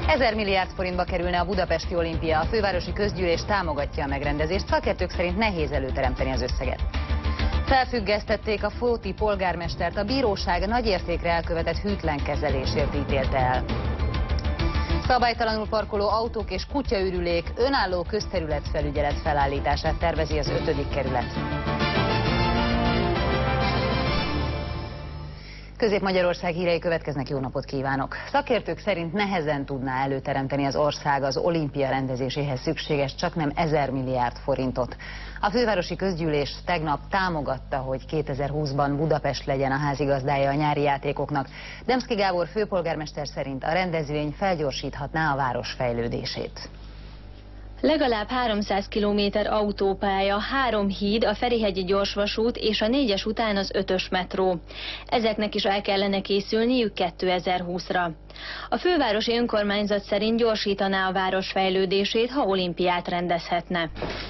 1000 milliárd forintba kerülne a budapesti olimpia, a fővárosi közgyűlés támogatja a megrendezést, szakértők szerint nehéz előteremteni az összeget. Felfüggesztették a fóti polgármestert, a bíróság nagy értékre elkövetett hűtlen kezelésért ítélte el. Szabálytalanul parkoló autók és kutyaürülék önálló közterületfelügyelet felállítását tervezi az 5. kerület. Közép-Magyarország hírei következnek, jó napot kívánok! Szakértők szerint nehezen tudná előteremteni az ország az olimpia rendezéséhez szükséges csaknem 1000 milliárd forintot. A fővárosi közgyűlés tegnap támogatta, hogy 2020-ban Budapest legyen a házigazdája a nyári játékoknak. Demszky Gábor főpolgármester szerint a rendezvény felgyorsíthatná a város fejlődését. Legalább 300 kilométer autópálya, 3 híd, a Ferihegyi gyorsvasút és a 4-es után az 5-ös metró. Ezeknek is el kellene készülniük 2020-ra. A fővárosi önkormányzat szerint gyorsítaná a város fejlődését, ha olimpiát rendezhetne.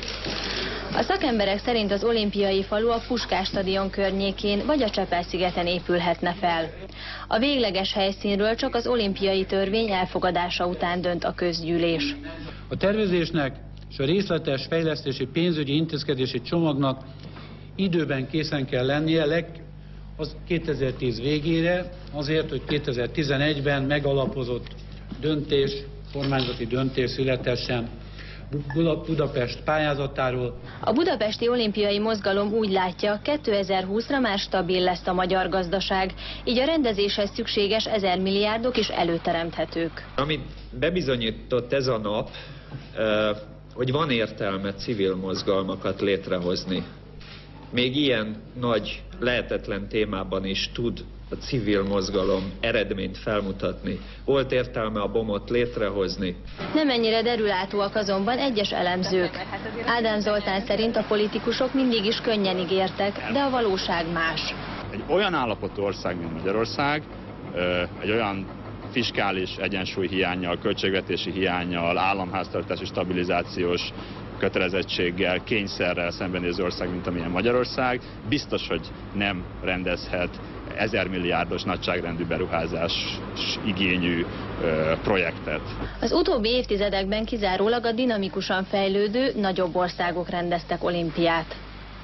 A szakemberek szerint az olimpiai falu a Puskás stadion környékén vagy a Csepel-szigeten épülhetne fel. A végleges helyszínről csak az olimpiai törvény elfogadása után dönt a közgyűlés. A tervezésnek és a részletes fejlesztési pénzügyi intézkedési csomagnak időben készen kell lennie, az 2010 végére, azért, hogy 2011-ben megalapozott döntés, kormányzati döntés születessen Budapest pályázatáról. A budapesti olimpiai mozgalom úgy látja, 2020-ra már stabil lesz a magyar gazdaság, így a rendezéshez szükséges 1000 milliárdok is előteremthetők. Amit bebizonyított ez a nap, hogy van értelme civil mozgalmakat létrehozni. Még ilyen nagy, lehetetlen témában is tud a civil mozgalom eredményt felmutatni. Volt értelme a BOM-ot létrehozni. Nem ennyire derülátóak azonban egyes elemzők. Ádám Zoltán szerint a politikusok mindig is könnyen ígértek, de a valóság más. Egy olyan állapotú ország, mint Magyarország, egy olyan fiskális egyensúlyhiánnyal, költségvetési hiánnyal, államháztartási stabilizációs kötelezettséggel, kényszerrel szembenéző ország, mint amilyen Magyarország, biztos, hogy nem rendezhet 1000 milliárdos nagyságrendű beruházás igényű projektet. Az utóbbi évtizedekben kizárólag a dinamikusan fejlődő, nagyobb országok rendeztek olimpiát.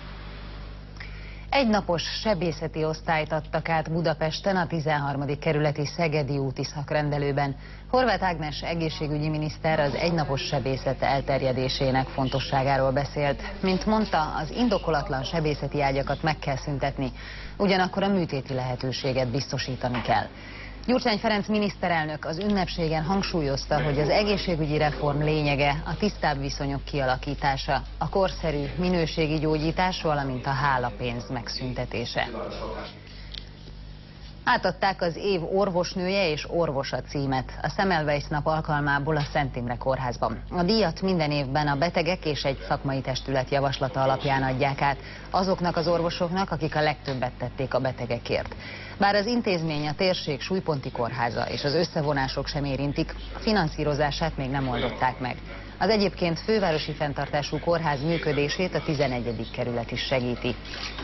Egynapos sebészeti osztályt adtak át Budapesten a 13. kerületi Szegedi úti szakrendelőben. Horváth Ágnes egészségügyi miniszter az egynapos sebészet elterjedésének fontosságáról beszélt. Mint mondta, az indokolatlan sebészeti ágyakat meg kell szüntetni, ugyanakkor a műtéti lehetőséget biztosítani kell. Gyurcsány Ferenc miniszterelnök az ünnepségen hangsúlyozta, hogy az egészségügyi reform lényege a tisztább viszonyok kialakítása, a korszerű minőségi gyógyítás, valamint a hálapénz megszüntetése. Átadták az év orvosnője és orvosa címet a Semmelweis nap alkalmából a Szent Imre kórházban. A díjat minden évben a betegek és egy szakmai testület javaslata alapján adják át azoknak az orvosoknak, akik a legtöbbet tették a betegekért. Bár az intézmény a térség súlyponti kórháza és az összevonások sem érintik, a finanszírozását még nem oldották meg. Az egyébként fővárosi fenntartású kórház működését a 11. kerület is segíti.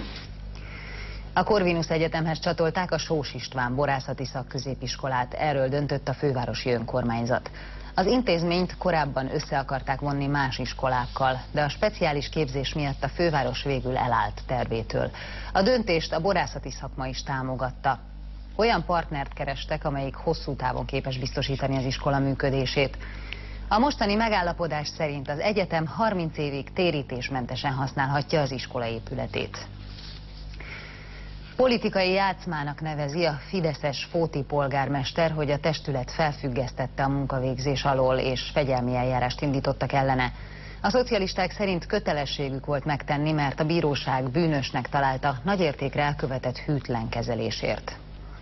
A Corvinus Egyetemhez csatolták a Sós István borászati szakközépiskolát, erről döntött a fővárosi önkormányzat. Az intézményt korábban össze akarták vonni más iskolákkal, de a speciális képzés miatt a főváros végül elállt tervétől. A döntést a borászati szakma is támogatta. Olyan partnert kerestek, amelyik hosszú távon képes biztosítani az iskola működését. A mostani megállapodás szerint az egyetem 30 évig térítésmentesen használhatja az iskola épületét. Politikai játszmának nevezi a fideszes fóti polgármester, hogy a testület felfüggesztette a munkavégzés alól és fegyelmi eljárást indítottak ellene. A szocialisták szerint kötelességük volt megtenni, mert a bíróság bűnösnek találta nagyértékre elkövetett hűtlen kezelésért.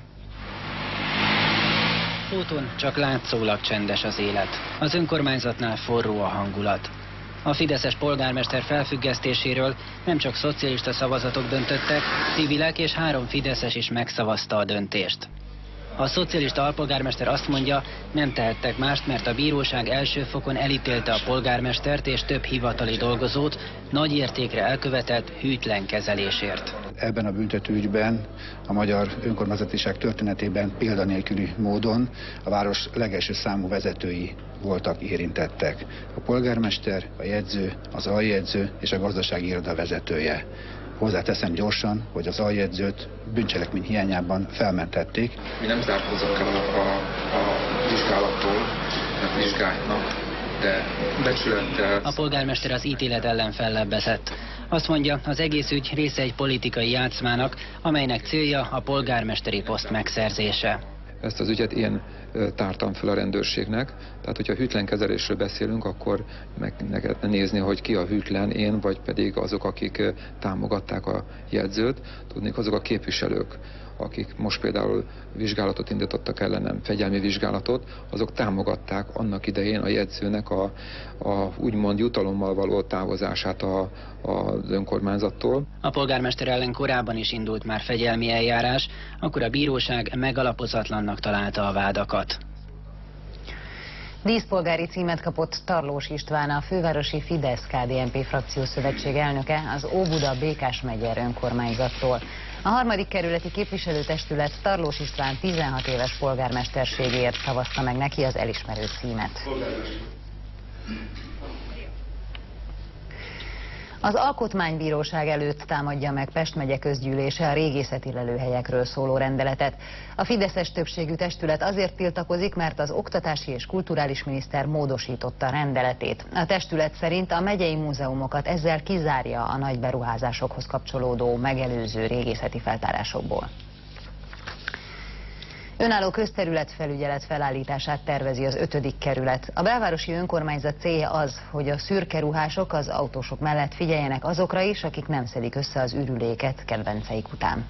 Fóton csak látszólag csendes az élet. Az önkormányzatnál forró a hangulat. A fideszes polgármester felfüggesztéséről nem csak szocialista szavazatok döntöttek, civilek és 3 fideszes is megszavazta a döntést. A szocialista alpolgármester azt mondja, nem tehettek mást, mert a bíróság első fokon elítélte a polgármestert és több hivatali dolgozót nagy értékre elkövetett hűtlen kezelésért. Ebben a büntetőügyben a magyar önkormányzatiság történetében példanélküli módon a város legelső számú vezetői voltak érintettek. A polgármester, a jegyző, az aljegyző és a gazdasági iroda vezetője. Hozzáteszem gyorsan, hogy az aljegyzőt bűncselekmény hiányában felmentették. Mi nem zárkózunk el a vizsgálattól, mert vizsgálnak, de becsülettel... A polgármester az ítélet ellen fellebbezett. Azt mondja, az egész ügy része egy politikai játszmának, amelynek célja a polgármesteri poszt megszerzése. Ezt az ügyet én tártam fel a rendőrségnek, tehát hogyha hűtlen kezelésről beszélünk, akkor meg lehetne nézni, hogy ki a hűtlen, én vagy pedig azok, akik támogatták a jegyzőt, tudnék azok a képviselők, akik most például vizsgálatot indítottak ellenem, fegyelmi vizsgálatot, azok támogatták annak idején a jegyzőnek a úgymond jutalommal való távozását az önkormányzattól. A polgármester ellen korábban is indult már fegyelmi eljárás, akkor a bíróság megalapozatlannak találta a vádakat. Díszpolgári címet kapott Tarlós István, a fővárosi Fidesz-KDNP frakciószövetség elnöke az Óbuda-Békás-megyer önkormányzattól. A 3. kerületi képviselőtestület Tarlós István 16 éves polgármesterségéért szavazta meg neki az elismerő címet. Az Alkotmánybíróság előtt támadja meg Pest megye közgyűlése a régészeti lelőhelyekről szóló rendeletet. A fideszes többségű testület azért tiltakozik, mert az oktatási és kulturális miniszter módosította a rendeletét. A testület szerint a megyei múzeumokat ezzel kizárja a nagy beruházásokhoz kapcsolódó megelőző régészeti feltárásokból. Önálló közterületfelügyelet felállítását tervezi az 5. kerület. A belvárosi önkormányzat célja az, hogy a szürke ruhások az autósok mellett figyeljenek azokra is, akik nem szedik össze az ürüléket kedvenceik után.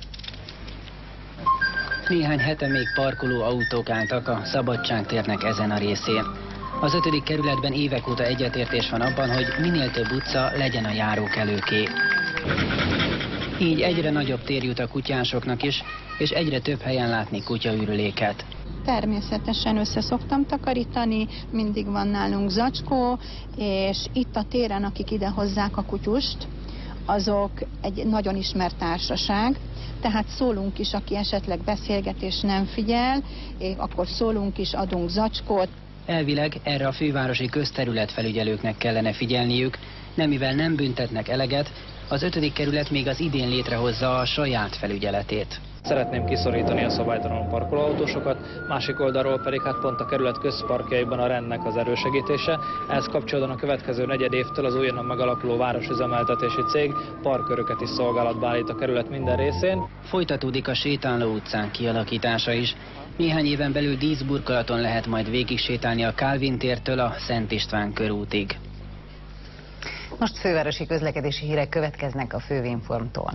Néhány hete még parkoló autók álltak a Szabadságtérnek ezen a részén. Az 5. kerületben évek óta egyetértés van abban, hogy minél több utca legyen a járókelőké. Így egyre nagyobb tér jut a kutyásoknak is, és egyre több helyen látni kutyaürüléket. Természetesen össze szoktam takarítani, mindig van nálunk zacskó, és itt a téren, akik ide hozzák a kutyust, azok egy nagyon ismert társaság, tehát szólunk is, aki esetleg beszélget és nem figyel, akkor szólunk is, adunk zacskót. Elvileg erre a fővárosi közterületfelügyelőknek kellene figyelniük, de mivel nem büntetnek eleget, az 5. kerület még az idén létrehozza a saját felügyeletét. Szeretném kiszorítani a szabálytalanul parkolóautósokat, másik oldalról pedig pont a kerület közparkjaiban a rendnek az erősegítése. Ehhez kapcsolódóan a következő negyed évtől az újonnan megalakuló városüzemeltetési cég parköröket is szolgálatba állít a kerület minden részén. Folytatódik a sétáló utcán kialakítása is. Néhány éven belül díszburkolaton lehet majd végig sétálni a Kálvin tértől a Szent István körútig. Most fővárosi közlekedési hírek következnek a Főinformtól.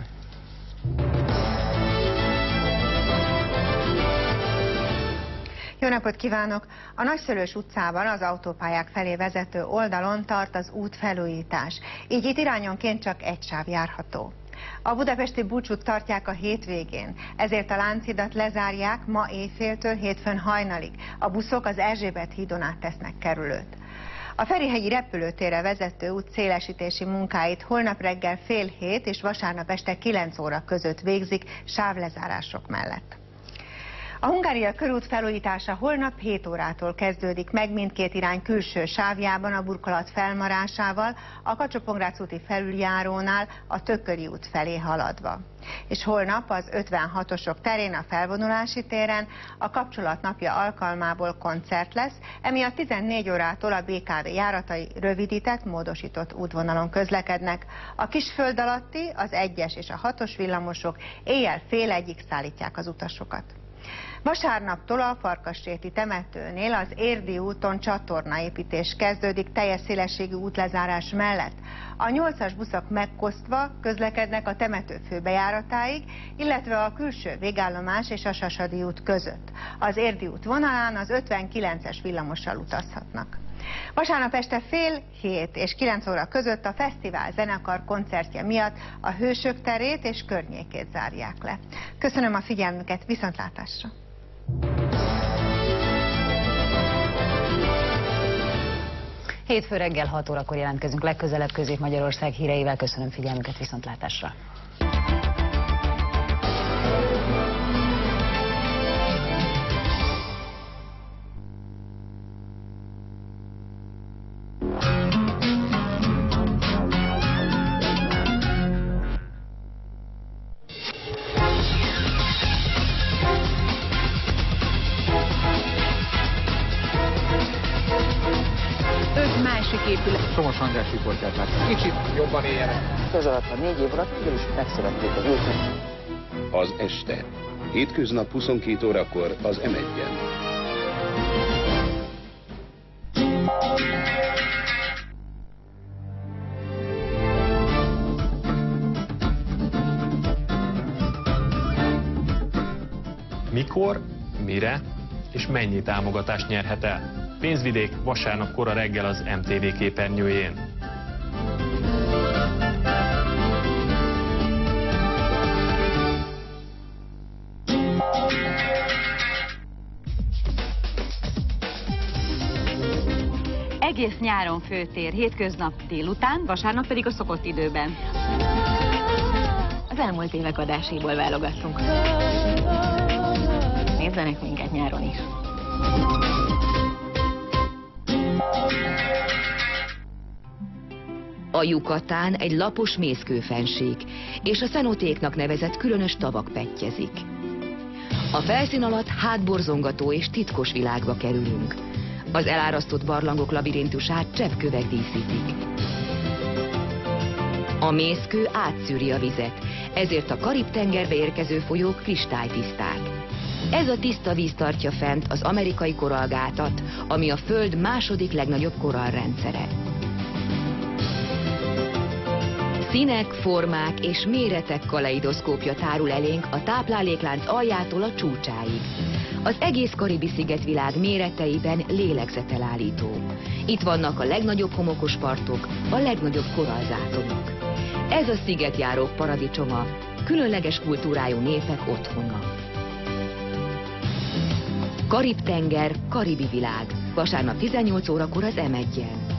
Jó napot kívánok! A Nagyszőlős utcában az autópályák felé vezető oldalon tart az útfelújítás, így itt irányonként csak egy sáv járható. A budapesti búcsút tartják a hétvégén, ezért a Lánchidat lezárják ma éjféltől hétfőn hajnalig. A buszok az Erzsébet hídon át tesznek kerülőt. A Ferihegyi repülőtérre vezető út szélesítési munkáit holnap reggel 6:30 és vasárnap este 9 óra között végzik sávlezárások mellett. A Hungária körút felújítása holnap 7 órától kezdődik meg mindkét irány külső sávjában a burkolat felmarásával, a Kacsó-Pongrác úti felüljárónál a Tököli út felé haladva. És holnap az 56-osok terén a Felvonulási téren a Kapcsolatnapja alkalmából koncert lesz, emiatt 14 órától a BKV járatai rövidített, módosított útvonalon közlekednek. A Kisföld alatti, az 1-es és a 6-os villamosok éjjel 12:30-ig szállítják az utasokat. Vasárnaptól a Farkasréti temetőnél az Érdi úton csatornaépítés kezdődik teljes szélességű útlezárás mellett. A 8-as buszok megkosztva közlekednek a temető főbejáratáig, illetve a külső végállomás és a Sasadi út között. Az Érdi út vonalán az 59-es villamossal utazhatnak. Vasárnap este 6:30 és 9 óra között a fesztivál zenekar koncertje miatt a Hősök terét és környékét zárják le. Köszönöm a figyelmüket, viszontlátásra! Hétfő reggel 6 órakor jelentkezünk legközelebb Közép-Magyarország híreivel. Köszönöm figyelmüket, viszontlátásra! Somos András riportját látjuk. Kicsit jobban éljenek. Ez alatt a 4 év alatt mégis megszülették az ők. Az este. Hétköznap 22 órakor az M1-en. Mikor, mire és mennyi támogatást nyerhet el? Pénzvidék vasárnap kora reggel az MTV képernyőjén. Egész nyáron főtér, hétköznap délután, vasárnap pedig a szokott időben. Az elmúlt évek adáséból válogattunk. Nézzenek minket nyáron is. A Yucatán egy lapos mészkőfennsík, és a cenotéknak nevezett különös tavak pettyezik. A felszín alatt hátborzongató és titkos világba kerülünk. Az elárasztott barlangok labirintusát cseppkövek díszítik. A mészkő átszűri a vizet, ezért a Karib-tengerbe érkező folyók kristálytiszták. Ez a tiszta víz tartja fent az amerikai korallgátat, ami a Föld második legnagyobb korallrendszere. Színek, formák és méretek kaleidoszkópja tárul elénk a tápláléklánc aljától a csúcsáig. Az egész Karibi-szigetvilág méreteiben lélegzetelállító. Itt vannak a legnagyobb homokos partok, a legnagyobb korallzátonok. Ez a szigetjárók paradicsoma, különleges kultúrájú népek otthona. Karib-tenger, karibi világ. Vasárnap 18 órakor az M1-en.